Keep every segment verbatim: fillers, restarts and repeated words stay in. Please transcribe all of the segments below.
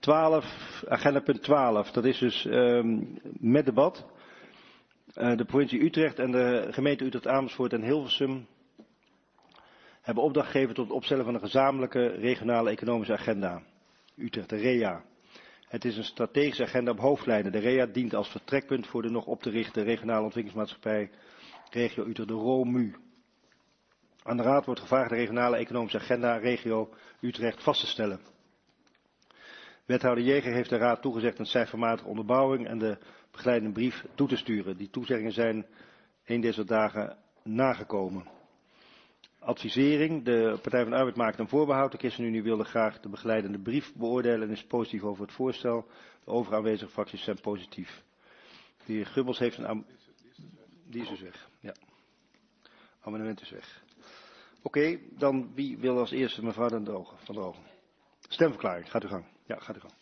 twaalf, agenda punt twaalf, dat is dus um, met debat. Uh, de provincie Utrecht en de gemeente Utrecht Amersfoort en Hilversum hebben opdracht gegeven tot het opstellen van een gezamenlijke regionale economische agenda. Utrecht, de R E A. Het is een strategische agenda op hoofdlijnen. De R E A dient als vertrekpunt voor de nog op te richten regionale ontwikkelingsmaatschappij regio Utrecht, de R O M U. Aan de Raad wordt gevraagd de regionale economische agenda regio Utrecht vast te stellen. Wethouder Jäger heeft de Raad toegezegd een cijfermatige onderbouwing en de begeleidende brief toe te sturen. Die toezeggingen zijn een deze dagen nagekomen. Advisering. De Partij van de Arbeid maakt een voorbehoud. De ChristenUnie wilde graag de begeleidende brief beoordelen en is positief over het voorstel. De overige aanwezige fracties zijn positief. De heer Gubbels heeft een... Am Die is dus weg. Ja. Amendement is weg. Oké, okay, dan wie wil als eerste mevrouw Den Drogen, van Drogen. Stemverklaring, gaat u gang. Ja, gaat u gang.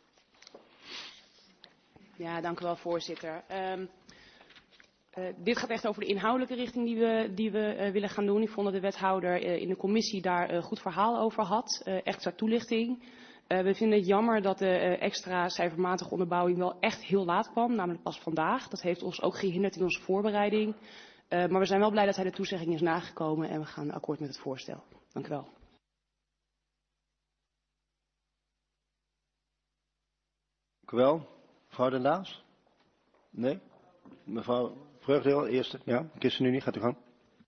Ja, dank u wel, voorzitter. Um, uh, dit gaat echt over de inhoudelijke richting die we, die we uh, willen gaan doen. Ik vond dat de wethouder uh, in de commissie daar een uh, goed verhaal over had. Uh, extra toelichting. Uh, we vinden het jammer dat de uh, extra cijfermatige onderbouwing wel echt heel laat kwam, namelijk pas vandaag. Dat heeft ons ook gehinderd in onze voorbereiding. Uh, maar we zijn wel blij dat hij de toezegging is nagekomen en we gaan akkoord met het voorstel. Dank u wel. Dank u wel. Mevrouw Den Daas? Nee? Mevrouw Vreugdeel, eerste. Ja, ChristenUnie, gaat u gang.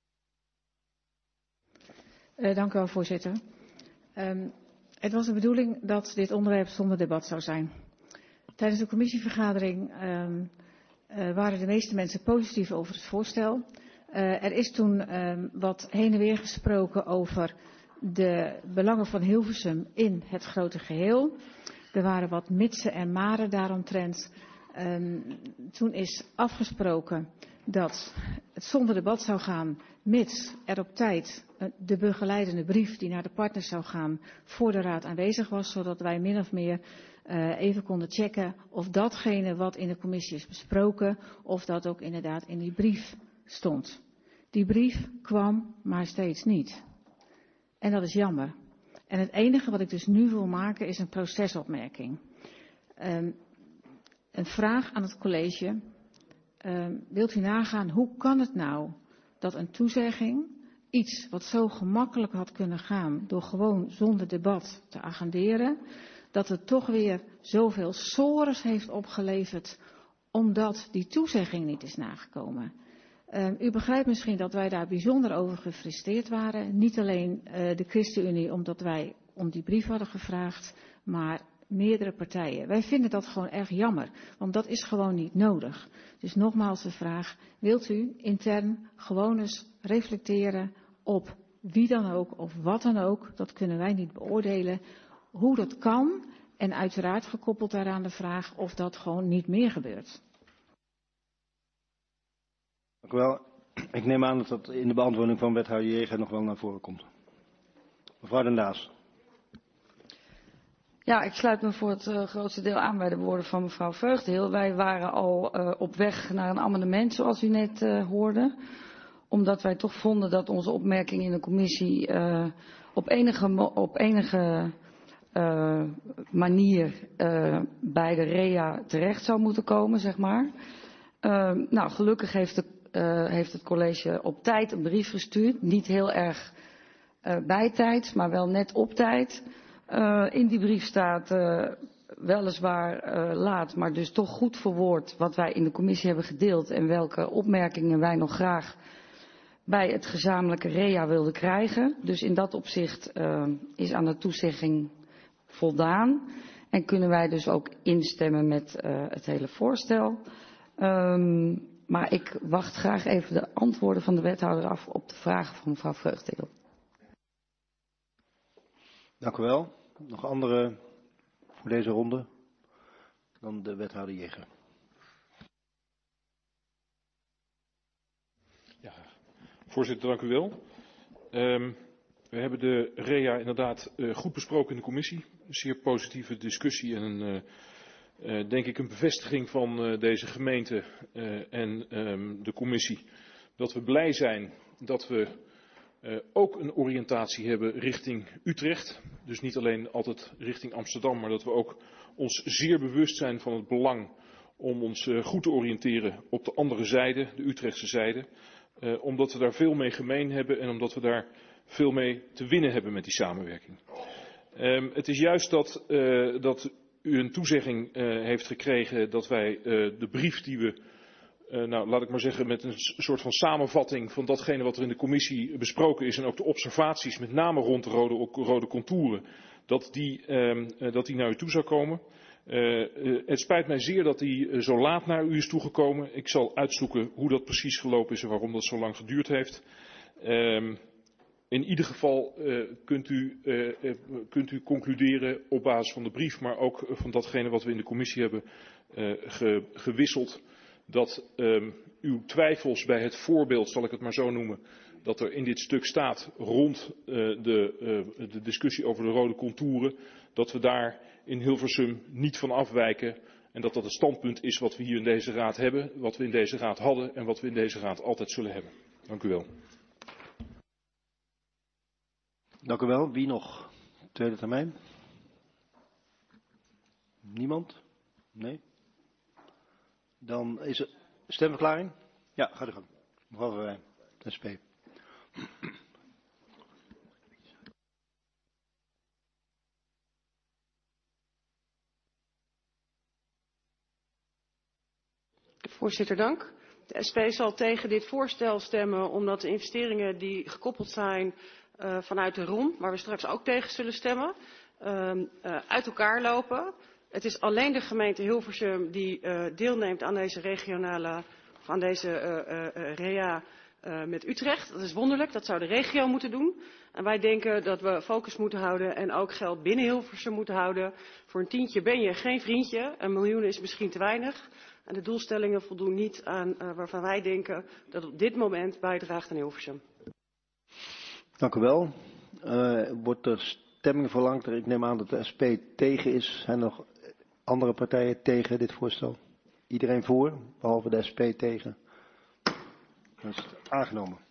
Uh, dank u wel, voorzitter. Um, het was de bedoeling dat dit onderwerp zonder debat zou zijn. Tijdens de commissievergadering um, uh, waren de meeste mensen positief over het voorstel. Uh, er is toen um, wat heen en weer gesproken over de belangen van Hilversum in het grote geheel. Er waren wat mitsen en maren daaromtrent. Um, toen is afgesproken dat het zonder debat zou gaan, mits er op tijd de begeleidende brief die naar de partners zou gaan voor de Raad aanwezig was, zodat wij min of meer uh, even konden checken of datgene wat in de commissie is besproken, of dat ook inderdaad in die brief stond. Die brief kwam maar steeds niet. En dat is jammer. En het enige wat ik dus nu wil maken is een procesopmerking. Um, een vraag aan het college. Um, wilt u nagaan, hoe kan het nou dat een toezegging, iets wat zo gemakkelijk had kunnen gaan door gewoon zonder debat te agenderen, dat het toch weer zoveel sores heeft opgeleverd omdat die toezegging niet is nagekomen. Um, u begrijpt misschien dat wij daar bijzonder over gefrustreerd waren. Niet alleen uh, de ChristenUnie omdat wij om die brief hadden gevraagd, maar meerdere partijen. Wij vinden dat gewoon erg jammer, want dat is gewoon niet nodig. Dus nogmaals de vraag, wilt u intern gewoon eens reflecteren op wie dan ook of wat dan ook, dat kunnen wij niet beoordelen, hoe dat kan en uiteraard gekoppeld daaraan de vraag of dat gewoon niet meer gebeurt. Dank u wel. Ik neem aan dat dat in de beantwoording van wethouder Jäger nog wel naar voren komt. Mevrouw Den Daas. Ja, ik sluit me voor het uh, grootste deel aan bij de woorden van mevrouw Vreugdeel. Wij waren al uh, op weg naar een amendement, zoals u net uh, hoorde. Omdat wij toch vonden dat onze opmerking in de commissie uh, op enige, op enige uh, manier uh, bij de R E A terecht zou moeten komen, zeg maar. Uh, nou, gelukkig heeft, de, uh, heeft het college op tijd een brief gestuurd. Niet heel erg uh, bij tijd, maar wel net op tijd. Uh, in die brief staat uh, weliswaar uh, laat, maar dus toch goed verwoord wat wij in de commissie hebben gedeeld en welke opmerkingen wij nog graag bij het gezamenlijke R E A wilden krijgen. Dus in dat opzicht uh, is aan de toezegging voldaan en kunnen wij dus ook instemmen met uh, het hele voorstel. Um, maar ik wacht graag even de antwoorden van de wethouder af op de vragen van mevrouw Vreugdeel. Dank u wel. Nog andere voor deze ronde? Dan de wethouder Jäger. Ja, voorzitter, dank u wel. Um, we hebben de R E A inderdaad uh, goed besproken in de commissie. Een zeer positieve discussie en een, uh, uh, denk ik een bevestiging van uh, deze gemeente uh, en um, de commissie. Dat we blij zijn dat we uh, ook een oriëntatie hebben richting Utrecht. Dus niet alleen altijd richting Amsterdam, maar dat we ook ons zeer bewust zijn van het belang om ons uh, goed te oriënteren op de andere zijde, de Utrechtse zijde. Uh, omdat we daar veel mee gemeen hebben en omdat we daar veel mee te winnen hebben met die samenwerking. Um, het is juist dat, uh, dat u een toezegging uh, heeft gekregen dat wij uh, de brief die we, uh, nou laat ik maar zeggen met een soort van samenvatting van datgene wat er in de commissie besproken is en ook de observaties met name rond de rode, rode contouren, dat die, um, uh, dat die naar u toe zou komen. Uh, uh, het spijt mij zeer dat die uh, zo laat naar u is toegekomen. Ik zal uitzoeken hoe dat precies gelopen is en waarom dat zo lang geduurd heeft. Um, In ieder geval uh, kunt, u, uh, uh, kunt u concluderen op basis van de brief, maar ook van datgene wat we in de commissie hebben uh, ge, gewisseld, dat um, uw twijfels bij het voorbeeld, zal ik het maar zo noemen, dat er in dit stuk staat rond uh, de, uh, de discussie over de rode contouren, dat we daar in Hilversum niet van afwijken en dat dat het standpunt is wat we hier in deze raad hebben, wat we in deze raad hadden en wat we in deze raad altijd zullen hebben. Dank u wel. Dank u wel. Wie nog? Tweede termijn? Niemand? Nee? Dan is er stemverklaring? Ja, ga er gang. Mevrouw Verwijn, S P. Voorzitter, dank. De S P zal tegen dit voorstel stemmen omdat de investeringen die gekoppeld zijn uh, vanuit de R O M, waar we straks ook tegen zullen stemmen, uh, uh, uit elkaar lopen. Het is alleen de gemeente Hilversum die uh, deelneemt aan deze regionale, of aan deze uh, uh, R E A uh, met Utrecht. Dat is wonderlijk, dat zou de regio moeten doen. En wij denken dat we focus moeten houden en ook geld binnen Hilversum moeten houden. Voor een tientje ben je geen vriendje, een miljoen is misschien te weinig. En de doelstellingen voldoen niet aan uh, waarvan wij denken dat op dit moment bijdraagt aan Hilversum. Dank u wel. Uh, wordt er stemming verlangd? Ik neem aan dat de S P tegen is. Zijn er nog andere partijen tegen dit voorstel? Iedereen voor, behalve de S P tegen. Dat is aangenomen.